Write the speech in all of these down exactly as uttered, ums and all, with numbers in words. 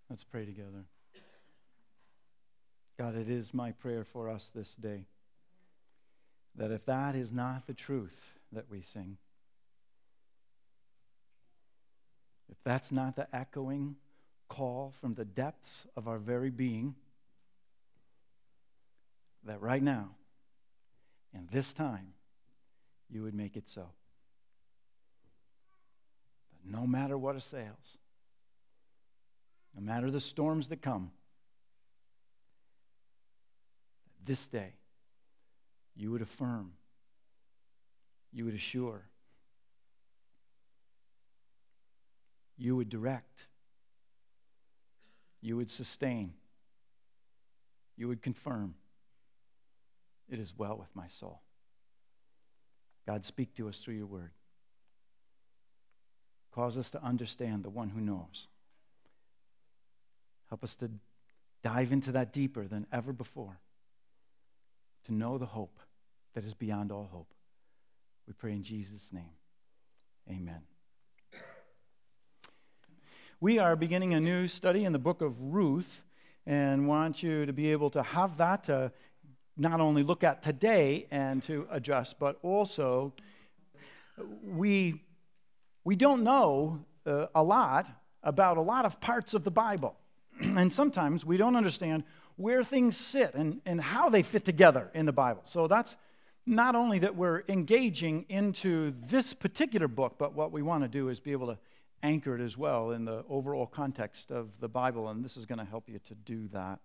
Let's pray together. God, it is my prayer for us this day that if that is not the truth that we sing, if that's not the echoing call from the depths of our very being, that right now, in this time, you would make it so. That no matter what assails, no matter the storms that come, this day, you would affirm, you would assure, you would direct, you would sustain, you would confirm, it is well with my soul. God, speak to us through your word. Cause us to understand the one who knows. Help us to dive into that deeper than ever before, to know the hope that is beyond all hope. We pray in Jesus' name. Amen. We are beginning a new study in the book of Ruth and want you to be able to have that to not only look at today and to address, but also we, we don't know uh, a lot about a lot of parts of the Bible. And sometimes we don't understand where things sit and, and how they fit together in the Bible. So that's not only that we're engaging into this particular book, but what we want to do is be able to anchor it as well in the overall context of the Bible, and this is going to help you to do that.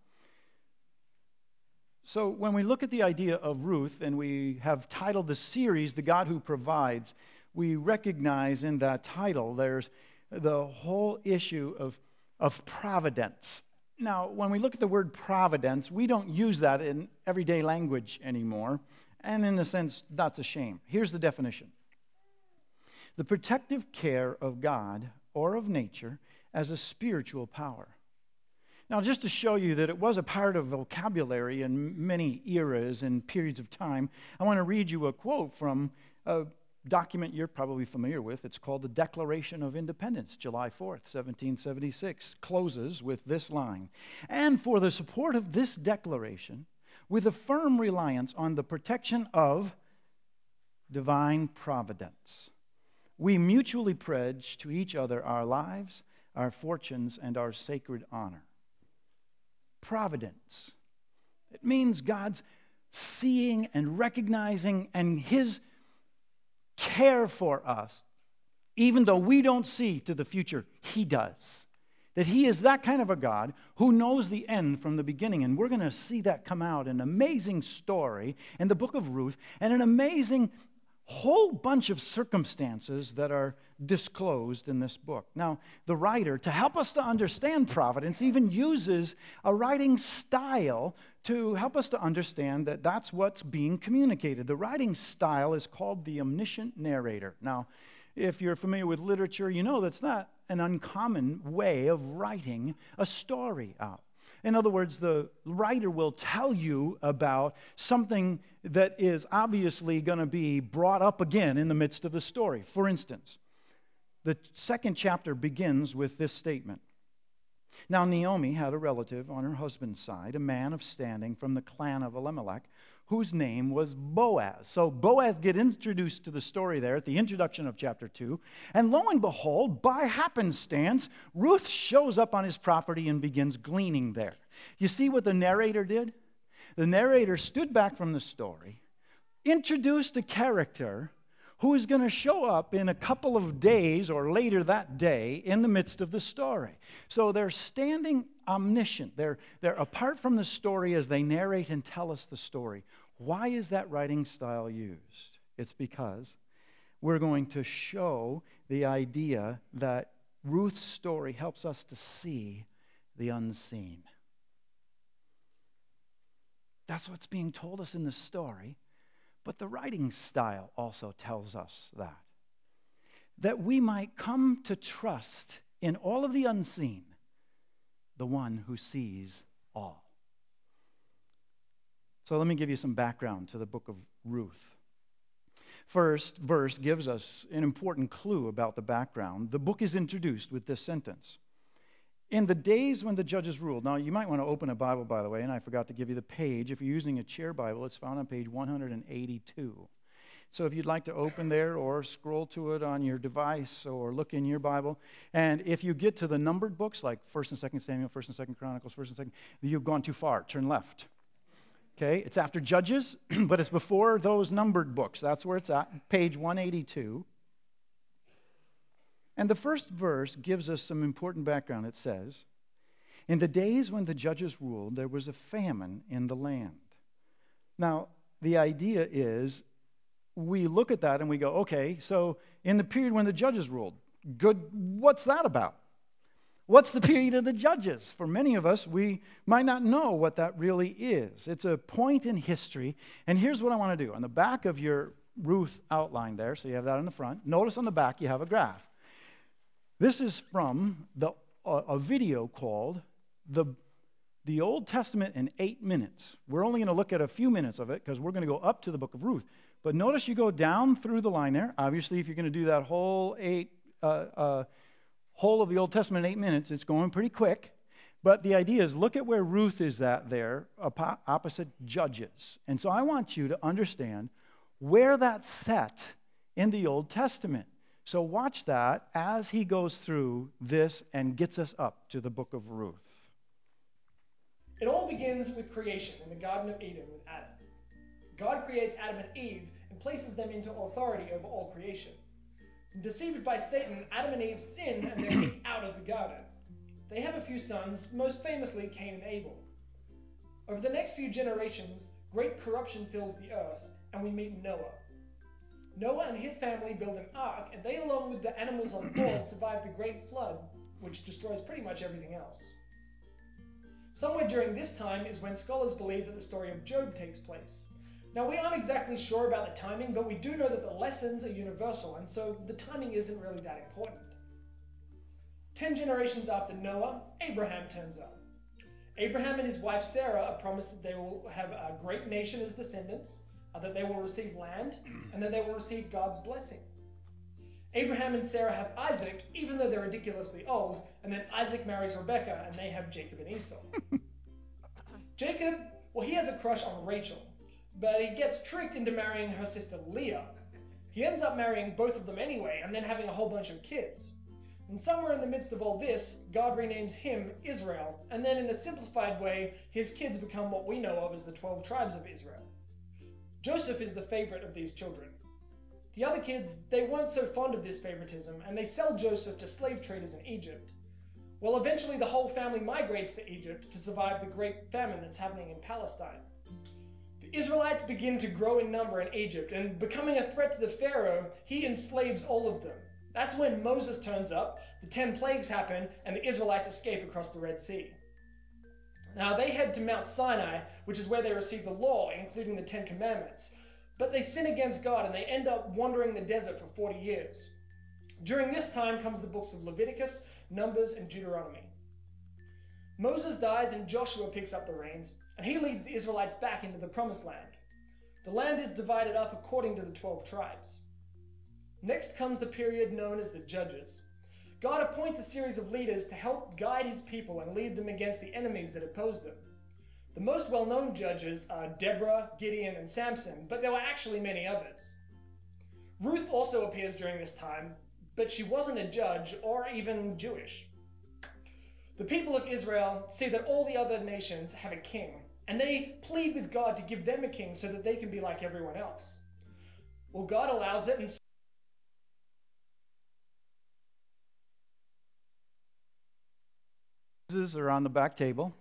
So when we look at the idea of Ruth, and we have titled the series, The God Who Provides, we recognize in that title there's the whole issue of, of providence. Now, when we look at the word providence, we don't use that in everyday language anymore, and in a sense, that's a shame. Here's the definition. The protective care of God or of nature as a spiritual power. Now, just to show you that it was a part of vocabulary in many eras and periods of time, I want to read you a quote from a document you're probably familiar with. It's called the Declaration of Independence, July fourth, seventeen seventy-six. Closes with this line: "And for the support of this declaration, with a firm reliance on the protection of divine providence, we mutually pledge to each other our lives, our fortunes, and our sacred honor." Providence. It means God's seeing and recognizing and His care for us, even though we don't see to the future, He does. That He is that kind of a God who knows the end from the beginning. And we're going to see that come out in an amazing story in the book of Ruth, and an amazing whole bunch of circumstances that are disclosed in this book. Now, the writer, to help us to understand providence, even uses a writing style to help us to understand that that's what's being communicated. The writing style is called the omniscient narrator. Now, if you're familiar with literature, you know that's not an uncommon way of writing a story out. In other words, the writer will tell you about something that is obviously going to be brought up again in the midst of the story. For instance, the second chapter begins with this statement. Now Naomi had a relative on her husband's side, a man of standing from the clan of Elimelech, whose name was Boaz. So Boaz gets introduced to the story there at the introduction of chapter two. And lo and behold, by happenstance, Ruth shows up on his property and begins gleaning there. You see what the narrator did? The narrator stood back from the story, introduced a character who is going to show up in a couple of days or later that day in the midst of the story. So they're standing omniscient. They're, they're apart from the story as they narrate and tell us the story. Why is that writing style used? It's because we're going to show the idea that Ruth's story helps us to see the unseen. That's what's being told us in the story. But the writing style also tells us that. That we might come to trust in all of the unseen, the one who sees all. So let me give you some background to the book of Ruth. First verse gives us an important clue about the background. The book is introduced with this sentence. In the days when the judges ruled. Now, you might want to open a Bible, by the way, and I forgot to give you the page. If you're using a chair Bible, it's found on page one hundred eighty-two. So if you'd like to open there or scroll to it on your device or look in your Bible. And if you get to the numbered books like First and Second Samuel, First and Second Chronicles, First and Second, you've gone too far. Turn left. Okay, it's after Judges, but it's before those numbered books. That's where it's at, page one eighty-two. And the first verse gives us some important background. It says, "In the days when the judges ruled, there was a famine in the land." Now, the idea is, we look at that and we go, okay, so in the period when the judges ruled, good, what's that about? What's the period of the judges? For many of us, we might not know what that really is. It's a point in history, and here's what I want to do. On the back of your Ruth outline there, so you have that on the front, notice on the back you have a graph. This is from the a, a video called the, the Old Testament in Eight Minutes. We're only going to look at a few minutes of it because we're going to go up to the book of Ruth. But notice you go down through the line there. Obviously, if you're going to do that whole eight uh, uh, whole of the Old Testament in eight minutes, it's going pretty quick. But the idea is, look at where Ruth is at there, opposite Judges. And so I want you to understand where that's set in the Old Testament. So watch that as he goes through this and gets us up to the book of Ruth. It all begins with creation in the Garden of Eden with Adam. God creates Adam and Eve and places them into authority over all creation. Deceived by Satan, Adam and Eve sin and they're kicked out of the garden. They have a few sons, most famously Cain and Abel. Over the next few generations, great corruption fills the earth, and we meet Noah. Noah and his family build an ark, and they, along with the animals on board, survive the great flood, which destroys pretty much everything else. Somewhere during this time is when scholars believe that the story of Job takes place. Now, we aren't exactly sure about the timing, but we do know that the lessons are universal, and so the timing isn't really that important. Ten generations after Noah, Abraham turns up. Abraham and his wife Sarah are promised that they will have a great nation as descendants, uh, that they will receive land, and that they will receive God's blessing. Abraham and Sarah have Isaac, even though they're ridiculously old, and then Isaac marries Rebekah, and they have Jacob and Esau. Jacob, well, he has a crush on Rachel, but he gets tricked into marrying her sister Leah. He ends up marrying both of them anyway, and then having a whole bunch of kids. And somewhere in the midst of all this, God renames him Israel, and then in a simplified way, his kids become what we know of as the twelve tribes of Israel. Joseph is the favorite of these children. The other kids, they weren't so fond of this favoritism, and they sell Joseph to slave traders in Egypt. Well, eventually the whole family migrates to Egypt to survive the great famine that's happening in Palestine. The Israelites begin to grow in number in Egypt, and becoming a threat to the Pharaoh, he enslaves all of them. That's when Moses turns up, the ten plagues happen, and the Israelites escape across the Red Sea. Now, they head to Mount Sinai, which is where they receive the law, including the Ten Commandments. But they sin against God, and they end up wandering the desert for forty years. During this time comes the books of Leviticus, Numbers, and Deuteronomy. Moses dies, and Joshua picks up the reins, and he leads the Israelites back into the Promised Land. The land is divided up according to the twelve tribes. Next comes the period known as the Judges. God appoints a series of leaders to help guide his people and lead them against the enemies that oppose them. The most well-known judges are Deborah, Gideon, and Samson, but there were actually many others. Ruth also appears during this time, but she wasn't a judge or even Jewish. The people of Israel see that all the other nations have a king, and they plead with God to give them a king so that they can be like everyone else. Well, God allows it, and are on the back table.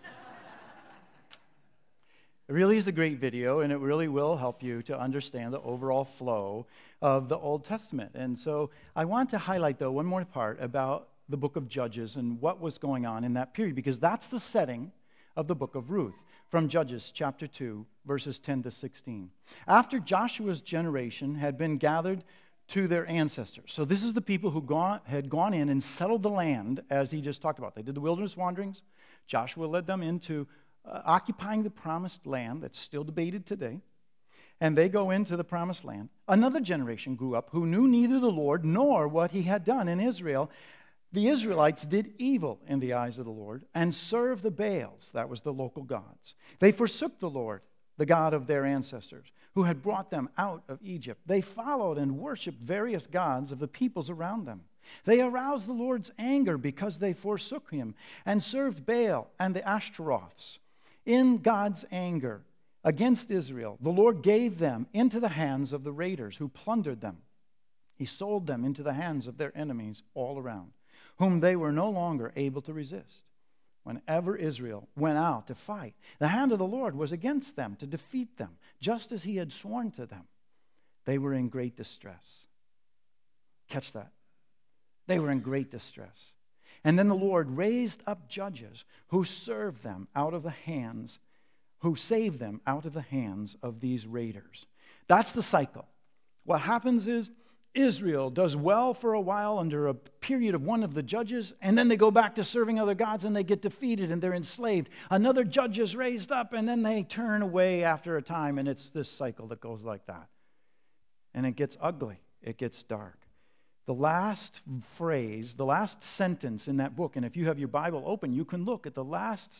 It really is a great video, and it really will help you to understand the overall flow of the Old Testament. And so I want to highlight, though, one more part about the book of Judges and what was going on in that period, because that's the setting of the book of Ruth, from Judges chapter two, verses ten to sixteen. After Joshua's generation had been gathered to their ancestors. So this is the people who gone, had gone in and settled the land, as he just talked about. They did the wilderness wanderings. Joshua led them into uh, occupying the promised land that's still debated today. And they go into the promised land. Another generation grew up who knew neither the Lord nor what he had done in Israel. The Israelites did evil in the eyes of the Lord and served the Baals, that was the local gods. They forsook the Lord, the God of their ancestors, who had brought them out of Egypt. They followed and worshiped various gods of the peoples around them. They aroused the Lord's anger because they forsook him and served Baal and the Ashtaroths. In God's anger against Israel, the Lord gave them into the hands of the raiders who plundered them. He sold them into the hands of their enemies all around, whom they were no longer able to resist. Whenever Israel went out to fight, the hand of the Lord was against them to defeat them, just as he had sworn to them. They were in great distress. Catch that. They were in great distress. And then the Lord raised up judges who served them out of the hands, who saved them out of the hands of these raiders. That's the cycle. What happens is Israel does well for a while under a period of one of the judges, and then they go back to serving other gods and they get defeated and they're enslaved. Another judge is raised up and then they turn away after a time, and it's this cycle that goes like that. And it gets ugly. It gets dark. The last phrase, the last sentence in that book, and if you have your Bible open, you can look at the last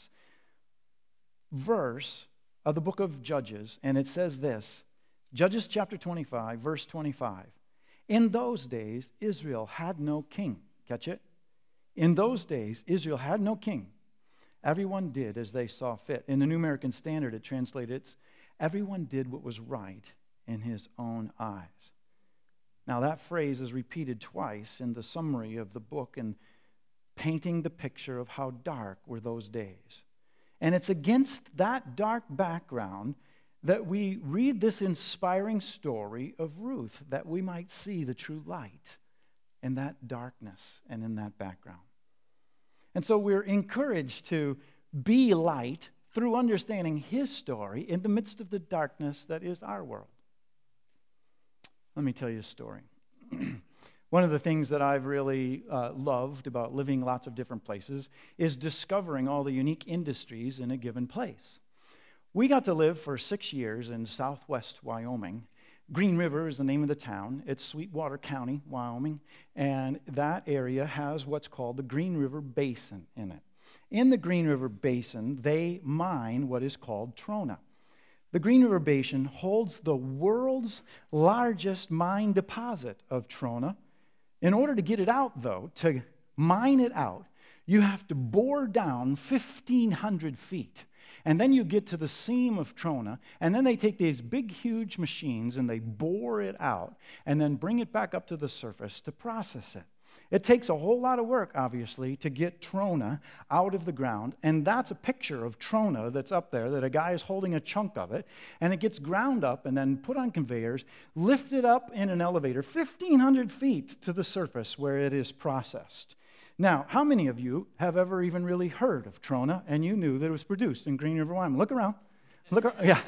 verse of the book of Judges, and it says this, Judges chapter twenty-five, verse twenty-five. In those days, Israel had no king. Catch it? In those days, Israel had no king. Everyone did as they saw fit. In the New American Standard, it translated, it's, everyone did what was right in his own eyes. Now, that phrase is repeated twice in the summary of the book and painting the picture of how dark were those days. And it's against that dark background that we read this inspiring story of Ruth, that we might see the true light in that darkness and in that background. And so we're encouraged to be light through understanding his story in the midst of the darkness that is our world. Let me tell you a story. One of the things that I've really uh, loved about living lots of different places is discovering all the unique industries in a given place. We got to live for six years in southwest Wyoming. Green River is the name of the town. It's Sweetwater County, Wyoming, and that area has what's called the Green River Basin in it. In the Green River Basin, they mine what is called trona. The Green River Basin holds the world's largest mine deposit of trona. In order to get it out, though, to mine it out, you have to bore down fifteen hundred feet. And then you get to the seam of trona, and then they take these big, huge machines and they bore it out and then bring it back up to the surface to process it. It takes a whole lot of work, obviously, to get trona out of the ground, and that's a picture of trona that's up there, that a guy is holding a chunk of it, and it gets ground up and then put on conveyors, lifted up in an elevator fifteen hundred feet to the surface where it is processed. Now, how many of you have ever even really heard of trona and you knew that it was produced in Green River, Wyoming? Look around. Look around. Yeah.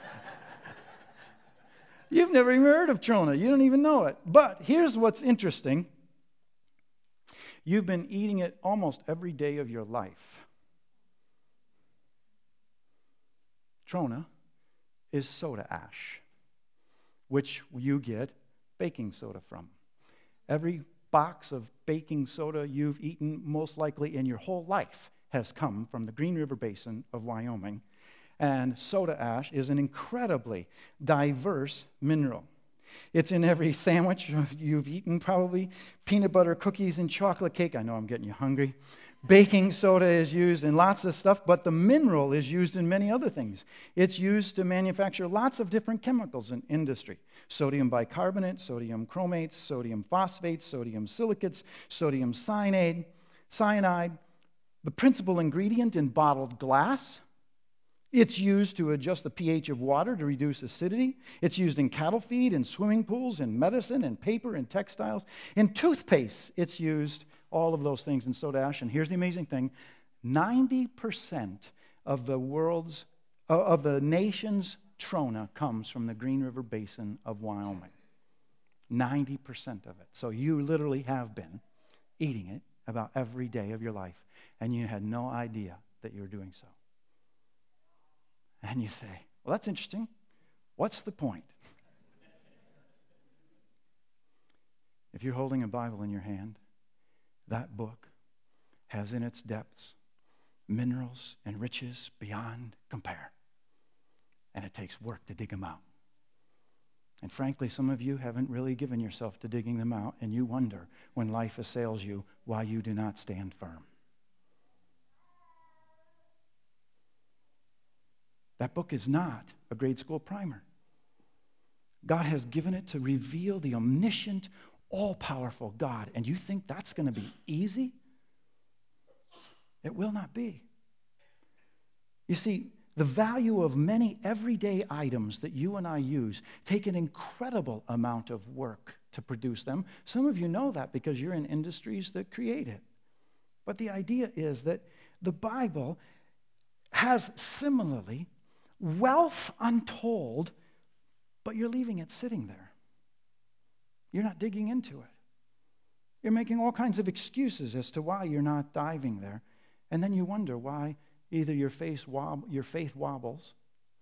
You've never even heard of trona. You don't even know it. But here's what's interesting. You've been eating it almost every day of your life. Trona is soda ash, which you get baking soda from. Every box of baking soda you've eaten, most likely in your whole life, has come from the Green River Basin of Wyoming. And soda ash is an incredibly diverse mineral. It's in every sandwich you've eaten, probably. Peanut butter, cookies, and chocolate cake. I know I'm getting you hungry. Baking soda is used in lots of stuff, but the mineral is used in many other things. It's used to manufacture lots of different chemicals in industry. Sodium bicarbonate, sodium chromates, sodium phosphates, sodium silicates, sodium cyanide, cyanide. The principal ingredient in bottled glass. It's used to adjust the pH of water to reduce acidity. It's used in cattle feed, in swimming pools, in medicine, in paper, in textiles. In toothpaste, it's used, all of those things in soda ash. And here's the amazing thing. ninety percent of the world's, of the nation's trona comes from the Green River Basin of Wyoming. ninety percent of it. So you literally have been eating it about every day of your life, and you had no idea that you were doing so. And you say, well, that's interesting. What's the point? If you're holding a Bible in your hand, That book has in its depths minerals and riches beyond compare. And it takes work to dig them out. And frankly, some of you haven't really given yourself to digging them out, and you wonder when life assails you why you do not stand firm. That book is not a grade school primer. God has given it to reveal the omniscient, all-powerful God. And you think that's going to be easy? It will not be. You see, the value of many everyday items that you and I use take an incredible amount of work to produce them. Some of you know that because you're in industries that create it. But the idea is that the Bible has similarly wealth untold, but you're leaving it sitting there. You're not digging into it. You're making all kinds of excuses as to why you're not diving there. And then you wonder why either your, face wob- your faith wobbles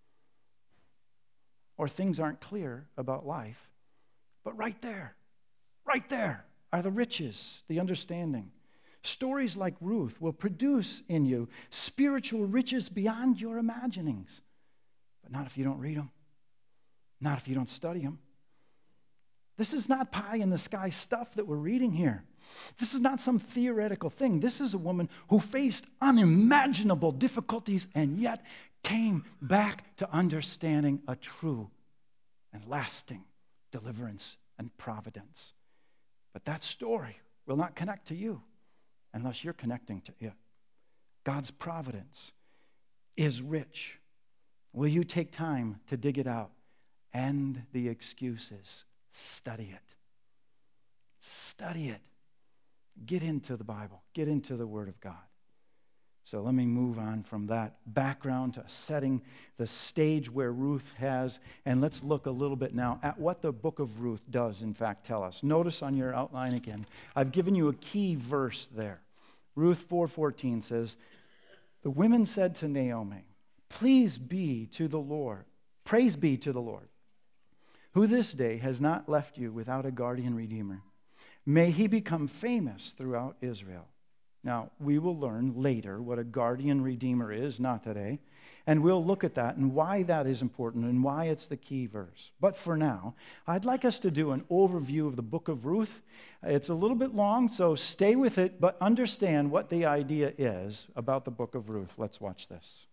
or things aren't clear about life. But right there, right there are the riches, the understanding. Stories like Ruth will produce in you spiritual riches beyond your imaginings. But not if you don't read them. Not if you don't study them. This is not pie in the sky stuff that we're reading here. This is not some theoretical thing. This is a woman who faced unimaginable difficulties and yet came back to understanding a true and lasting deliverance and providence. But that story will not connect to you unless you're connecting to it. God's providence is rich. Will you take time to dig it out? End the excuses. Study it. Study it. Get into the Bible. Get into the Word of God. So let me move on from that background to setting the stage where Ruth has, and let's look a little bit now at what the book of Ruth does, in fact, tell us. Notice on your outline again, I've given you a key verse there. Ruth four fourteen says, "The women said to Naomi, 'Please be to the Lord, praise be to the Lord, who this day has not left you without a guardian redeemer. May he become famous throughout Israel.'" Now, we will learn later what a guardian redeemer is, not today, and we'll look at that and why that is important and why it's the key verse. But for now, I'd like us to do an overview of the book of Ruth. It's a little bit long, so stay with it, but understand what the idea is about the book of Ruth. Let's watch this.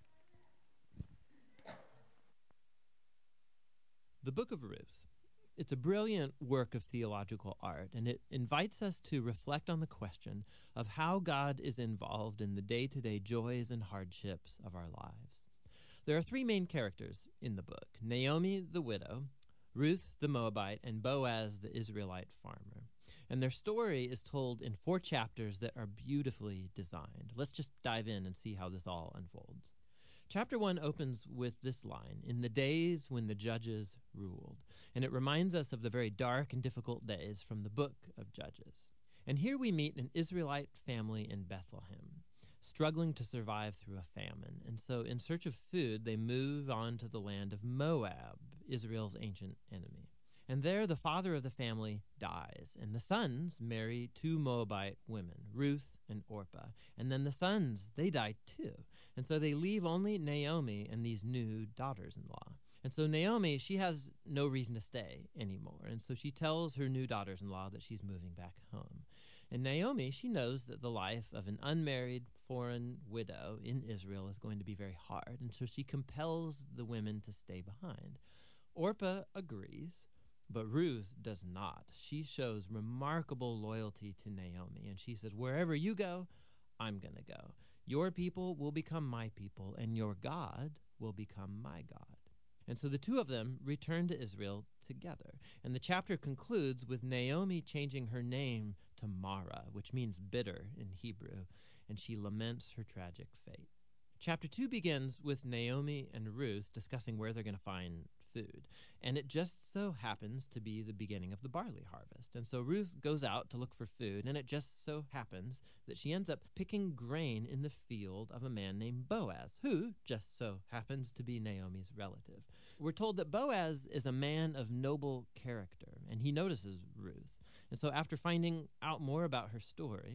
The Book of Ruth. It's a brilliant work of theological art, and it invites us to reflect on the question of how God is involved in the day-to-day joys and hardships of our lives. There are three main characters in the book: Naomi, the widow, Ruth, the Moabite, and Boaz, the Israelite farmer. And their story is told in four chapters that are beautifully designed. Let's just dive in and see how this all unfolds. Chapter one opens with this line, "In the days when the judges ruled," and it reminds us of the very dark and difficult days from the book of Judges. And here we meet an Israelite family in Bethlehem, struggling to survive through a famine. And so in search of food, they move on to the land of Moab, Israel's ancient enemy. And there the father of the family dies, and the sons marry two Moabite women, Ruth and Orpah. And then the sons, they die too. And so they leave only Naomi and these new daughters-in-law. And so Naomi, she has no reason to stay anymore. And so she tells her new daughters-in-law that she's moving back home. And Naomi, she knows that the life of an unmarried foreign widow in Israel is going to be very hard. And so she compels the women to stay behind. Orpah agrees, but Ruth does not. She shows remarkable loyalty to Naomi, and she says, "Wherever you go, I'm going to go. Your people will become my people, and your God will become my God." And so the two of them return to Israel together. And the chapter concludes with Naomi changing her name to Mara, which means bitter in Hebrew, and she laments her tragic fate. Chapter two begins with Naomi and Ruth discussing where they're going to find food. And it just so happens to be the beginning of the barley harvest. And so Ruth goes out to look for food, and it just so happens that she ends up picking grain in the field of a man named Boaz, who just so happens to be Naomi's relative. We're told that Boaz is a man of noble character, and he notices Ruth. And so after finding out more about her story,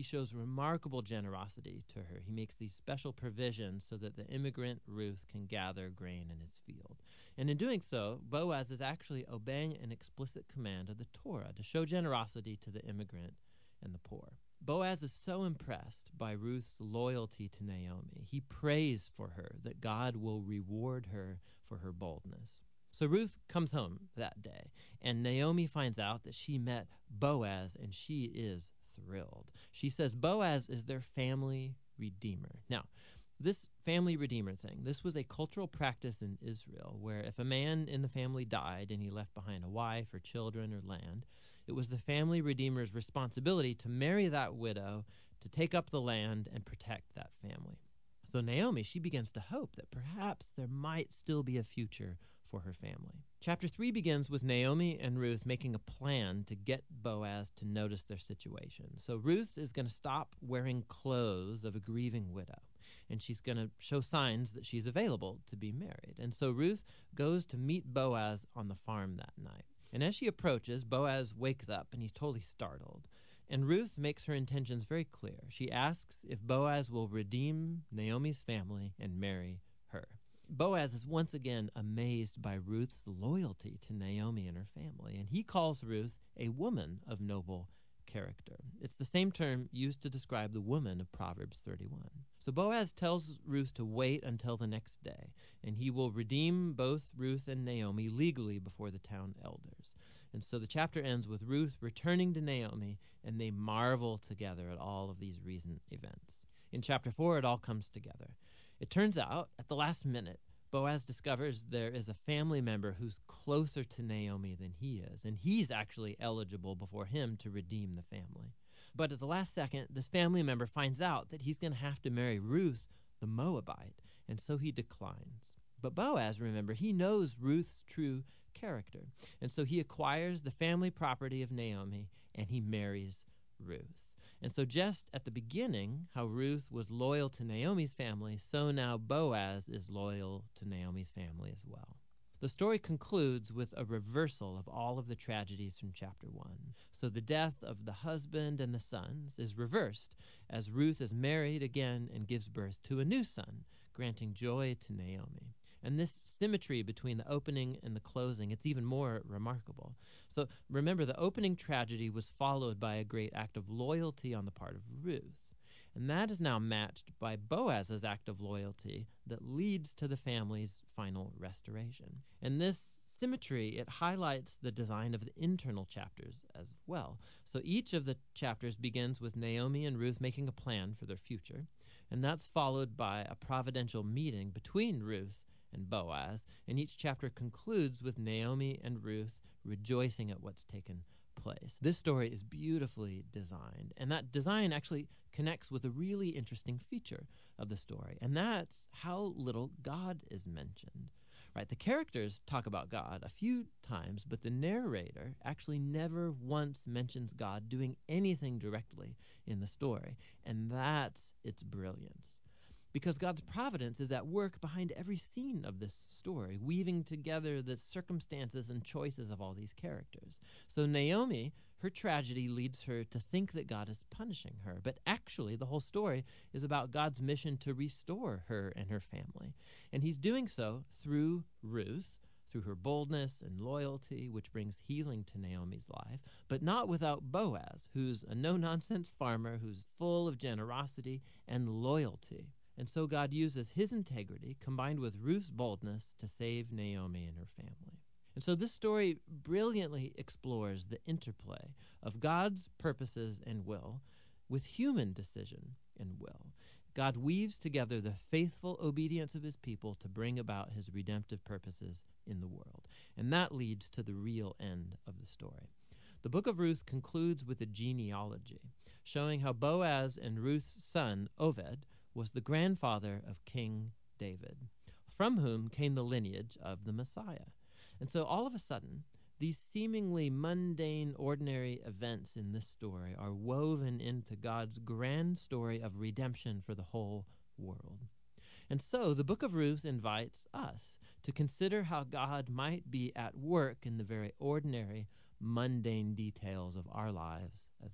he shows remarkable generosity to her. He makes these special provisions so that the immigrant Ruth can gather grain in his field. And in doing so, Boaz is actually obeying an explicit command of the Torah to show generosity to the immigrant and the poor. Boaz is so impressed by Ruth's loyalty to Naomi. He prays for her that God will reward her for her boldness. So Ruth comes home that day, and Naomi finds out that she met Boaz, and she is thrilled. She says Boaz is their family redeemer. Now, this family redeemer thing, this was a cultural practice in Israel where if a man in the family died and he left behind a wife or children or land, it was the family redeemer's responsibility to marry that widow, to take up the land and protect that family. So Naomi, she begins to hope that perhaps there might still be a future for her family. Chapter three begins with Naomi and Ruth making a plan to get Boaz to notice their situation. So Ruth is going to stop wearing clothes of a grieving widow, and she's going to show signs that she's available to be married. And so Ruth goes to meet Boaz on the farm that night. And as she approaches, Boaz wakes up and he's totally startled. And Ruth makes her intentions very clear. She asks if Boaz will redeem Naomi's family and marry her. Boaz is once again amazed by Ruth's loyalty to Naomi and her family, and he calls Ruth a woman of noble character. It's the same term used to describe the woman of Proverbs thirty-one. So Boaz tells Ruth to wait until the next day, and he will redeem both Ruth and Naomi legally before the town elders. And so the chapter ends with Ruth returning to Naomi, and they marvel together at all of these recent events. In chapter four, it all comes together. It turns out, at the last minute, Boaz discovers there is a family member who's closer to Naomi than he is, and he's actually eligible before him to redeem the family. But at the last second, this family member finds out that he's going to have to marry Ruth, the Moabite, and so he declines. But Boaz, remember, he knows Ruth's true character, and so he acquires the family property of Naomi, and he marries Ruth. And so just at the beginning, how Ruth was loyal to Naomi's family, so now Boaz is loyal to Naomi's family as well. The story concludes with a reversal of all of the tragedies from chapter one. So the death of the husband and the sons is reversed as Ruth is married again and gives birth to a new son, granting joy to Naomi. And this symmetry between the opening and the closing, it's even more remarkable. So remember, the opening tragedy was followed by a great act of loyalty on the part of Ruth. And that is now matched by Boaz's act of loyalty that leads to the family's final restoration. And this symmetry, it highlights the design of the internal chapters as well. So each of the chapters begins with Naomi and Ruth making a plan for their future, and that's followed by a providential meeting between Ruth and Boaz, and each chapter concludes with Naomi and Ruth rejoicing at what's taken place. This story is beautifully designed, and that design actually connects with a really interesting feature of the story, and that's how little God is mentioned. Right? The characters talk about God a few times, but the narrator actually never once mentions God doing anything directly in the story, and that's its brilliance. Because God's providence is at work behind every scene of this story, weaving together the circumstances and choices of all these characters. So Naomi, her tragedy leads her to think that God is punishing her, but actually the whole story is about God's mission to restore her and her family. And he's doing so through Ruth, through her boldness and loyalty, which brings healing to Naomi's life, but not without Boaz, who's a no-nonsense farmer who's full of generosity and loyalty. And so God uses his integrity combined with Ruth's boldness to save Naomi and her family. And so this story brilliantly explores the interplay of God's purposes and will with human decision and will. God weaves together the faithful obedience of his people to bring about his redemptive purposes in the world. And that leads to the real end of the story. The book of Ruth concludes with a genealogy, showing how Boaz and Ruth's son, Oved, was the grandfather of King David, from whom came the lineage of the Messiah. And so all of a sudden, these seemingly mundane, ordinary events in this story are woven into God's grand story of redemption for the whole world. And so the book of Ruth invites us to consider how God might be at work in the very ordinary, mundane details of our lives as well.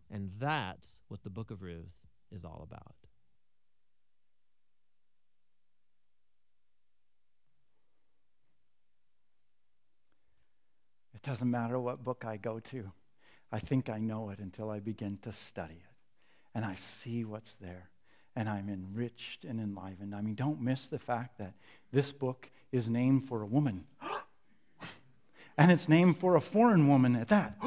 And that's what the book of Ruth is all about. It doesn't matter what book I go to. I think I know it until I begin to study it. And I see what's there. And I'm enriched and enlivened. I mean, don't miss the fact that this book is named for a woman. And it's named for a foreign woman at that.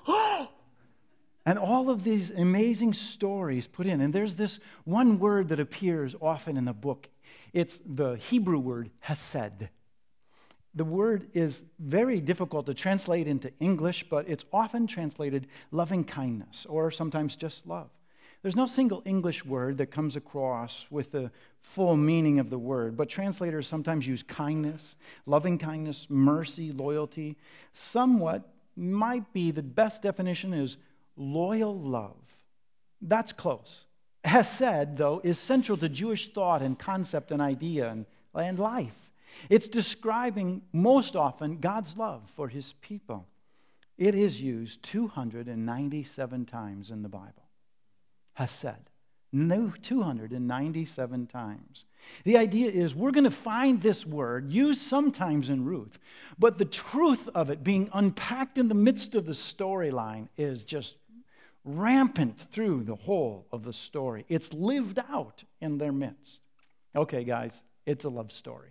And all of these amazing stories put in. And there's this one word that appears often in the book. It's the Hebrew word hesed. The word is very difficult to translate into English, but it's often translated loving kindness or sometimes just love. There's no single English word that comes across with the full meaning of the word, but translators sometimes use kindness, loving kindness, mercy, loyalty. Somewhat might be the best definition is loyal love. That's close. Hesed, though, is central to Jewish thought and concept and idea and, and life. It's describing most often God's love for his people. It is used two hundred ninety-seven times in the Bible. Hesed. No, two hundred ninety-seven times. The idea is we're going to find this word used sometimes in Ruth, but the truth of it being unpacked in the midst of the storyline is just rampant through the whole of the story. It's lived out in their midst. Okay, guys, it's a love story.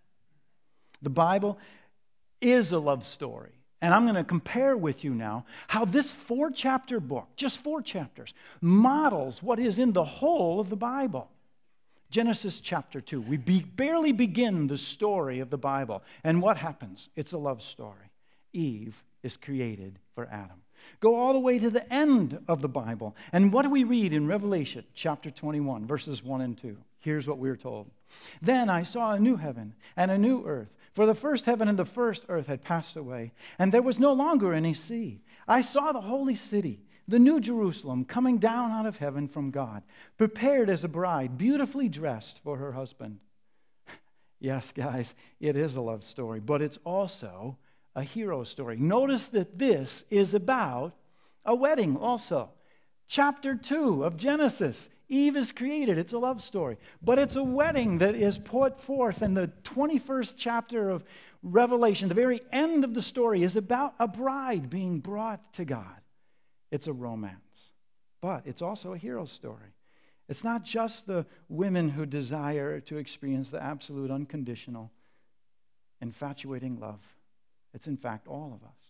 The Bible is a love story. And I'm going to compare with you now how this four-chapter book, just four chapters, models what is in the whole of the Bible. Genesis chapter two. We be, barely begin the story of the Bible. And what happens? It's a love story. Eve is created for Adam. Go all the way to the end of the Bible. And what do we read in Revelation chapter twenty-one, verses one and two? Here's what we're told. Then I saw a new heaven and a new earth. For the first heaven and the first earth had passed away, and there was no longer any sea. I saw the holy city, the new Jerusalem, coming down out of heaven from God, prepared as a bride, beautifully dressed for her husband. Yes, guys, it is a love story, but it's also a hero story. Notice that this is about a wedding also. Chapter two of Genesis. Eve is created. It's a love story. But it's a wedding that is put forth in the twenty-first chapter of Revelation. The very end of the story is about a bride being brought to God. It's a romance. But it's also a hero story. It's not just the women who desire to experience the absolute, unconditional, infatuating love. It's in fact all of us.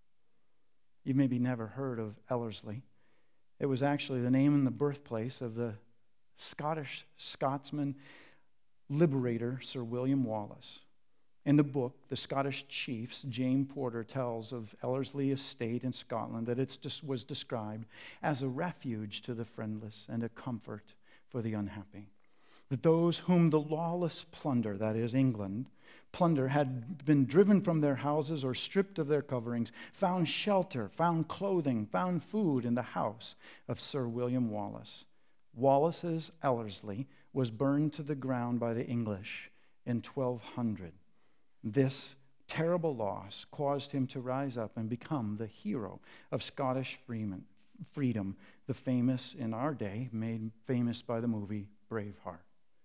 You've maybe never heard of Ellerslie. It was actually the name and the birthplace of the Scottish Scotsman liberator, Sir William Wallace. In the book, The Scottish Chiefs, Jane Porter tells of Ellerslie Estate in Scotland that it was described as a refuge to the friendless and a comfort for the unhappy. That those whom the lawless plunder, that is England, plunder had been driven from their houses or stripped of their coverings, found shelter, found clothing, found food in the house of Sir William Wallace. Wallace's Ellerslie was burned to the ground by the English in twelve hundred. This terrible loss caused him to rise up and become the hero of Scottish freedom, the famous, in our day, made famous by the movie Braveheart.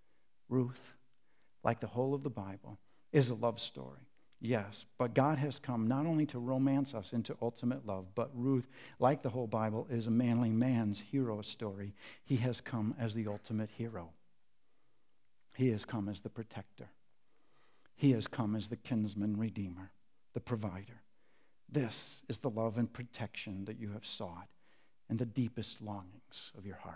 Ruth, like the whole of the Bible, is a love story. Yes, but God has come not only to romance us into ultimate love, but Ruth, like the whole Bible, is a manly man's hero story. He has come as the ultimate hero. He has come as the protector. He has come as the kinsman redeemer, the provider. This is the love and protection that you have sought in the deepest longings of your heart.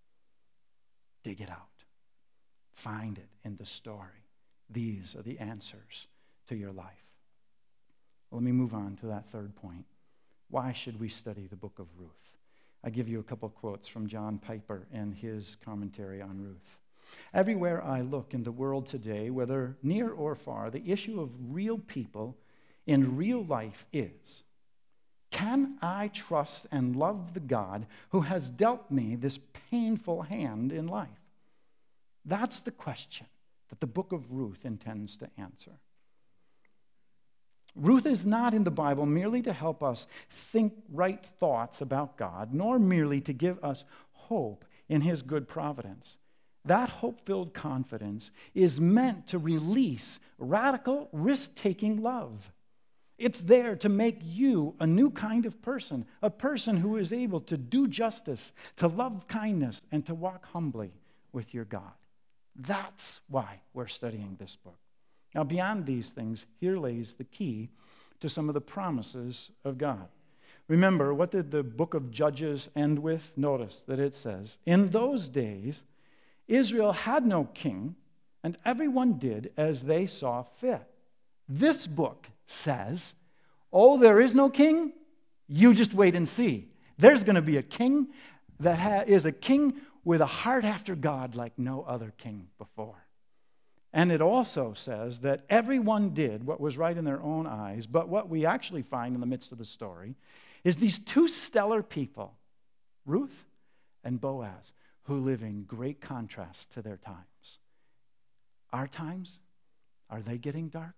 Dig it out. Find it in the story. These are the answers to your life. Well, let me move on to that third point. Why should we study the book of Ruth? I give you a couple quotes from John Piper in his commentary on Ruth. Everywhere I look in the world today, whether near or far, the issue of real people in real life is, can I trust and love the God who has dealt me this painful hand in life? That's the question that the book of Ruth intends to answer. Ruth is not in the Bible merely to help us think right thoughts about God, nor merely to give us hope in his good providence. That hope-filled confidence is meant to release radical, risk-taking love. It's there to make you a new kind of person, a person who is able to do justice, to love kindness, and to walk humbly with your God. That's why we're studying this book. Now, beyond these things, here lays the key to some of the promises of God. Remember, what did the book of Judges end with? Notice that it says, "In those days, Israel had no king, and everyone did as they saw fit." This book says, oh, there is no king? You just wait and see. There's going to be a king that ha- is a king with a heart after God like no other king before. And it also says that everyone did what was right in their own eyes, but what we actually find in the midst of the story is these two stellar people, Ruth and Boaz, who live in great contrast to their times. Our times, are they getting dark?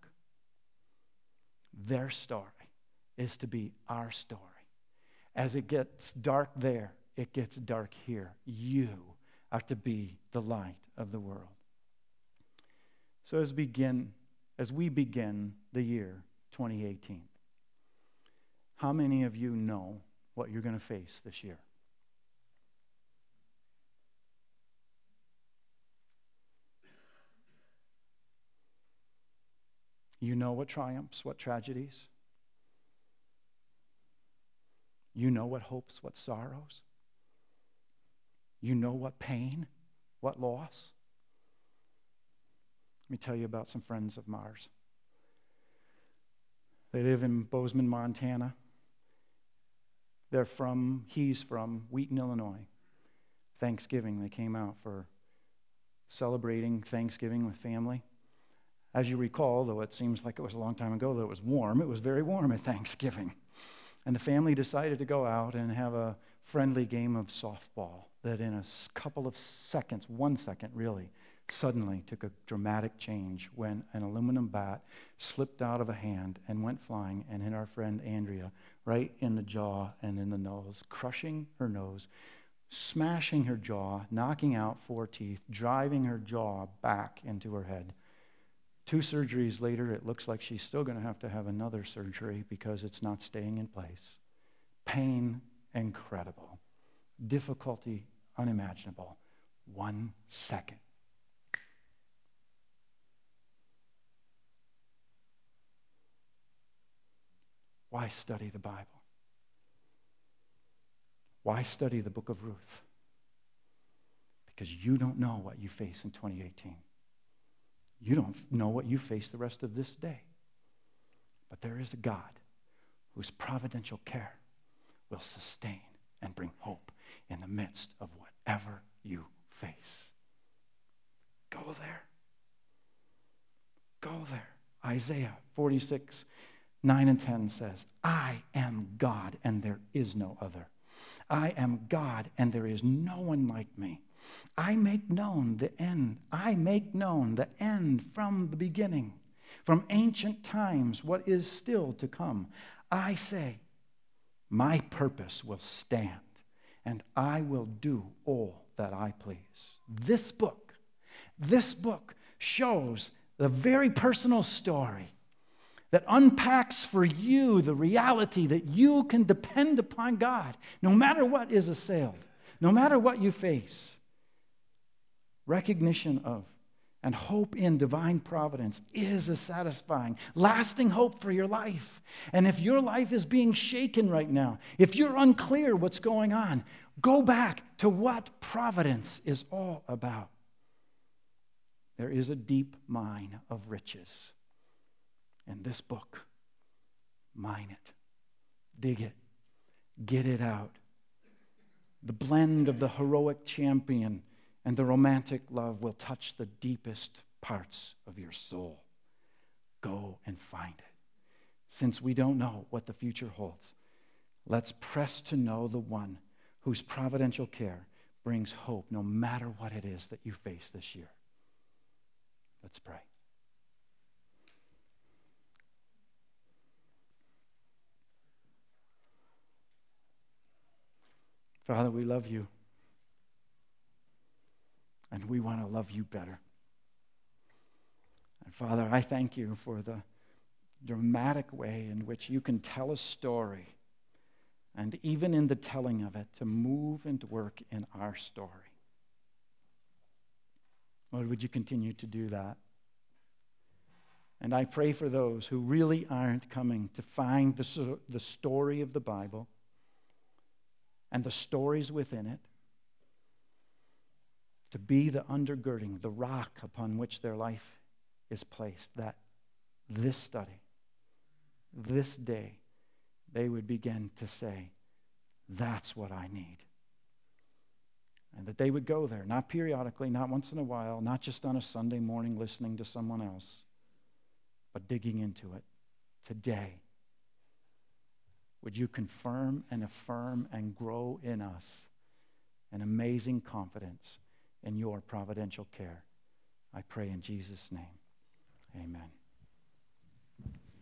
Their story is to be our story. As it gets dark there, it gets dark here. You are to be the light of the world. So as begin, as we begin the year twenty eighteen, how many of you know what you're going to face this year? You know what triumphs, what tragedies. You know what hopes, what sorrows. You know what pain, what loss. Let me tell you about some friends of Mars. They live in Bozeman, Montana. They're from, he's from Wheaton, Illinois. Thanksgiving, they came out for celebrating Thanksgiving with family. As you recall, though it seems like it was a long time ago, though it was warm, it was very warm at Thanksgiving. And the family decided to go out and have a friendly game of softball that in a couple of seconds, one second really, suddenly took a dramatic change when an aluminum bat slipped out of a hand and went flying and hit our friend Andrea right in the jaw and in the nose, crushing her nose, smashing her jaw, knocking out four teeth, driving her jaw back into her head. Two surgeries later, it looks like she's still going to have to have another surgery because it's not staying in place. Pain incredible. Difficulty unimaginable. One second. Why study the Bible? Why study the book of Ruth? Because you don't know what you face in twenty eighteen. You don't know what you face the rest of this day. But there is a God whose providential care will sustain and bring hope in the midst of whatever you face. Go there. Go there. Isaiah forty-six, nine and ten says, I am God and there is no other. I am God and there is no one like me. I make known the end. I make known the end from the beginning, from ancient times, what is still to come. I say, my purpose will stand, and I will do all that I please. This book, this book shows the very personal story that unpacks for you the reality that you can depend upon God, no matter what is assailed, no matter what you face. Recognition of and hope in divine providence is a satisfying, lasting hope for your life. And if your life is being shaken right now, if you're unclear what's going on, go back to what providence is all about. There is a deep mine of riches in this book. Mine it. Dig it. Get it out. The blend of the heroic champion and the romantic love will touch the deepest parts of your soul. Go and find it. Since we don't know what the future holds, let's press to know the one whose providential care brings hope no matter what it is that you face this year. Let's pray. Father, we love you. And we want to love you better. And Father, I thank you for the dramatic way in which you can tell a story, and even in the telling of it, to move and work in our story. Lord, would you continue to do that? And I pray for those who really aren't coming to find the, the story of the Bible and the stories within it to be the undergirding, the rock upon which their life is placed, that this study, this day, they would begin to say, that's what I need. And that they would go there, not periodically, not once in a while, not just on a Sunday morning listening to someone else, but digging into it today. Would you confirm and affirm and grow in us an amazing confidence in your providential care? I pray in Jesus' name.